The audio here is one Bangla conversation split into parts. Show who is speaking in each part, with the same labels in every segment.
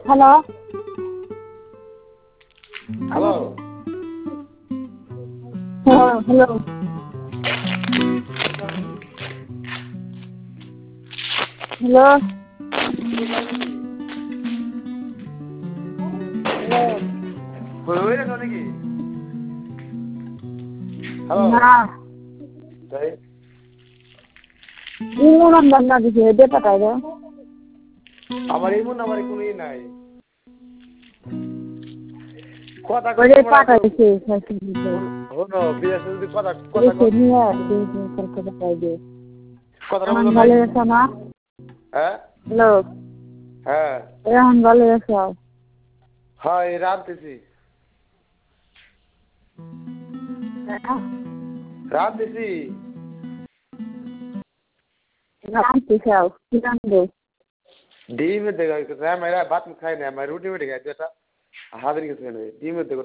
Speaker 1: Hello.
Speaker 2: Hello.
Speaker 1: Hello. Hello.
Speaker 2: Wait a minute. Hello.
Speaker 1: Nah.
Speaker 2: Sorry.
Speaker 1: Ini number na diye de patay do.
Speaker 2: আমার এই মন আমার কোনো নাই কথা
Speaker 1: Bade patayছে
Speaker 2: হলো বিদেশ যদি কথা
Speaker 1: নিয়ে করতে patay de.
Speaker 2: কথা
Speaker 1: এখন
Speaker 2: বলো
Speaker 1: ভালো আছো না?
Speaker 2: হ্যাঁ
Speaker 1: হ্যালো।
Speaker 2: হ্যাঁ
Speaker 1: এখন ভালো আছো?
Speaker 2: হ্যাঁ রাতেছি রাতেছি
Speaker 1: রাতেছো কি রান্দো?
Speaker 2: ডিম দেगा मैं मेरा बात में खाई नहीं मैं रोटी में देगा बेटा हाजिर किसने नहीं ডিম देगा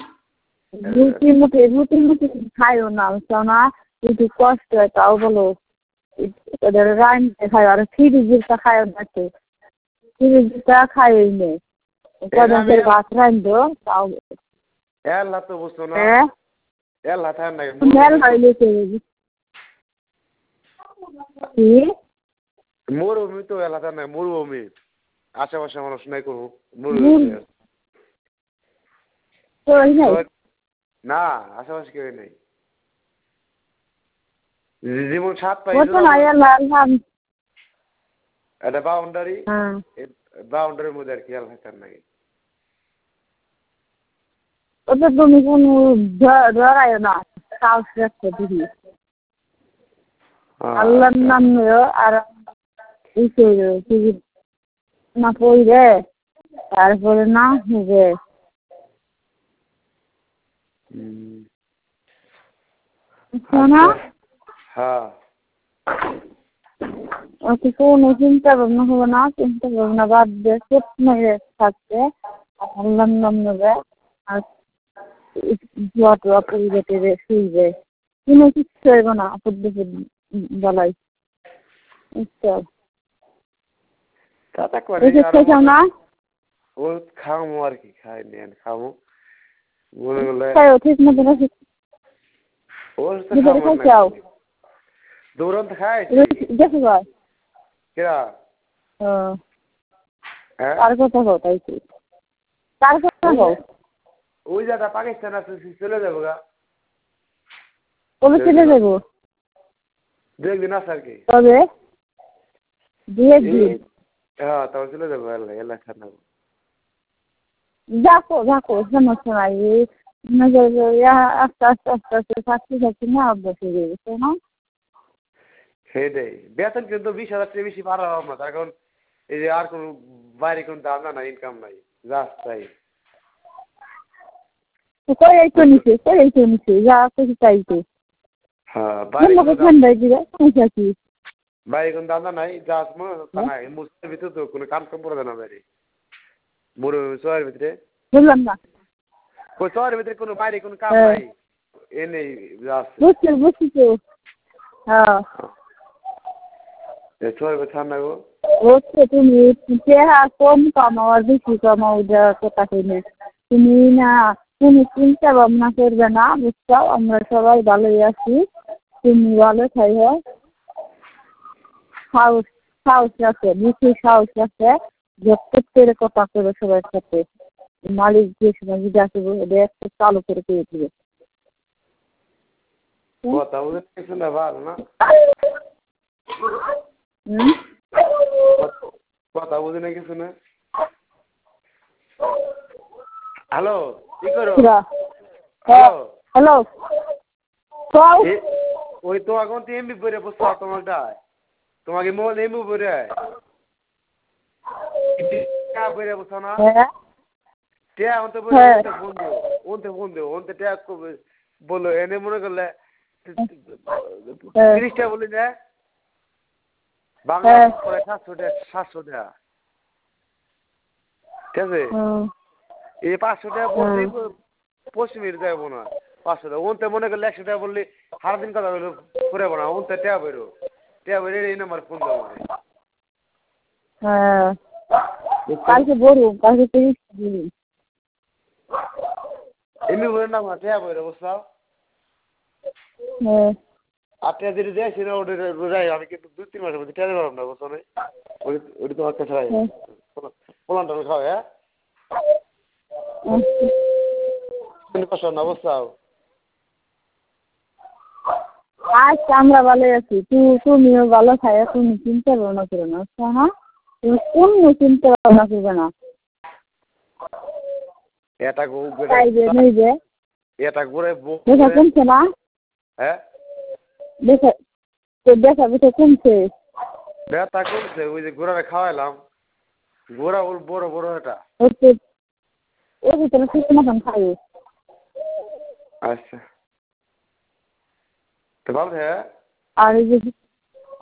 Speaker 1: রুটি মুটি খাইও না সোনা একটু কষ্ট হয় তাও বলো ওদের রাইনতে খাই আর ফ্রিজটা খাইও না তো ফ্রিজটা খাইই নে কদের ভাত রাইন্দো তাও
Speaker 2: এলা তো বুঝছো না এলা থান নাই
Speaker 1: মেল হইলে কি
Speaker 2: মরুভূমি তো এলাকা নাই মরুভূমি আশেপাশে মানুষ নাই কোনো মরুভূমি না আশেপাশে কেউ নেই যেমন সাত পাই এটা বাউন্ডারির মধ্যে আর কি এলাকার নাই
Speaker 1: ওটা তুমি কোনো ধরায় না সাহস রাখতে দিদি আল্লাহর নাম নিও আর না পড়বে তারপরে না হবে শোনা
Speaker 2: হ্যাঁ
Speaker 1: ওকে কোনো চিন্তা ভাবনা হবে না চিন্তা ভাবনা বাদ দিয়ে চুপ মেরে থাকছে আল্লাহর নাম নেবে আর জোয়া পরিবেটে শুইবে কোনো কিচ্ছু হইব না আপদ বলাই না
Speaker 2: ও খামো আর কি খাই নেন খামো
Speaker 1: ঠিক মতো
Speaker 2: দৌড়ান খাই
Speaker 1: দেখো
Speaker 2: কেরা
Speaker 1: তার কথা হোক তাই কি তার কথা হোক
Speaker 2: ওই জায়গা পাকিস্তান আছে চলে যাবো গা
Speaker 1: কবে চলে যাবো
Speaker 2: 2 দিন আছে আর কি
Speaker 1: তবে 2 দিন
Speaker 2: হ্যাঁ তবে চলে যাবো এলা খানা
Speaker 1: যাকো সমস্যা নাই আস্তে থাকছি না অভ্যাস হয়ে গেছে না
Speaker 2: সেটাই বেতন কিন্তু 20,000 টাকা বেশি পার হওয়া না তার কারণ এই যে আর কোনো বাইরে কোনো দাম না ইনকাম নাই জাস্ট তাই
Speaker 1: কই নিছে যা কিছু চাইতে
Speaker 2: হ্যাঁ বাইরে কোনো দাম নাই জাস্ট মনে নাই মুসলিম ভিতরে তো কোনো কাম পড়ে না বাইরে বড় শহরের ভিতরে
Speaker 1: বুঝলাম না
Speaker 2: কই শহরের ভিতরে কোনো বাইরে কোনো কাম নাই নেই জাস্ট
Speaker 1: বুঝছি তো হ্যাঁ
Speaker 2: শহরের ভিতরে না গো
Speaker 1: তুমি কম কামাও আর বেশি কামাও যা কথা কইলে তুমি না তুমি চিন্তা ভাবনা করবে না বুঝছো আমরা সবাই ভালোই আছি তুমি ভালো থাকো সাহস রাখে বেশি সাহস রাখে প্রত্যেকের কথা করে সবার সাথে মালিক যে সময় যদি আসবে ওদের একটা চালু করে দিবে
Speaker 2: কথা বলে কিছু না ভালো না কথা বুঝি না কিছু না হ্যালো কি করো
Speaker 1: হ্যালো
Speaker 2: ওই তো এখন তো এমবি পড়ে বসছো তোমাকে মোবাইল এমবি পড়ে পড়ে বসছো না ট্যা অন্তে পড়ে ফোন দিও অন্তে ট্যা বলো এনে মনে করলে 30টা বলি না বাংলা পড়ে 700 টাকা ঠিক আছে এই 500 টাকা বলতে পশ্চিমের যাবো না 500 টাকা ওনতে মনে করলে 100 টাকা বললে সারাদিন কথা বলে ফুরাবো না ওনতে ট্যাব বেরো এই নাম্বার ফোন দাও
Speaker 1: কালকে বলুন কালকে 30 দিন
Speaker 2: এমনি বলেন না মাঠে বইরে বসাও
Speaker 1: হ্যাঁ
Speaker 2: 8 টাকা দিয়ে দিয়েছি না ওটা রোজাই আমি কিন্তু 2-3 মাসের মধ্যে টাকা পারলাম না বুঝছো না ওই তোমার কাছে রাই পোলানটা খাও হ্যাঁ তুমি কষ্ট না বসাও
Speaker 1: আচ্ছা আমরা ভালো আছি তুমিও ভালো খাই তুমি চিন্তা ভাবনা করো না আচ্ছা হ্যাঁ তুমি কোনো চিন্তা ভাবনা করবে না
Speaker 2: এটা গো
Speaker 1: খাইবে নইবে
Speaker 2: এটা করে
Speaker 1: দেখা কমছে না
Speaker 2: হ্যাঁ
Speaker 1: দেখা কমছে
Speaker 2: ব্যথা কমছে ওই যে গোড়ারে খাওয়াইলাম গোড়া ওর বড় বড় এটা
Speaker 1: ওই ভিতরে সুস্থ মতন খাই
Speaker 2: আচ্ছা তো ভালো হ্যাঁ
Speaker 1: আর এই যে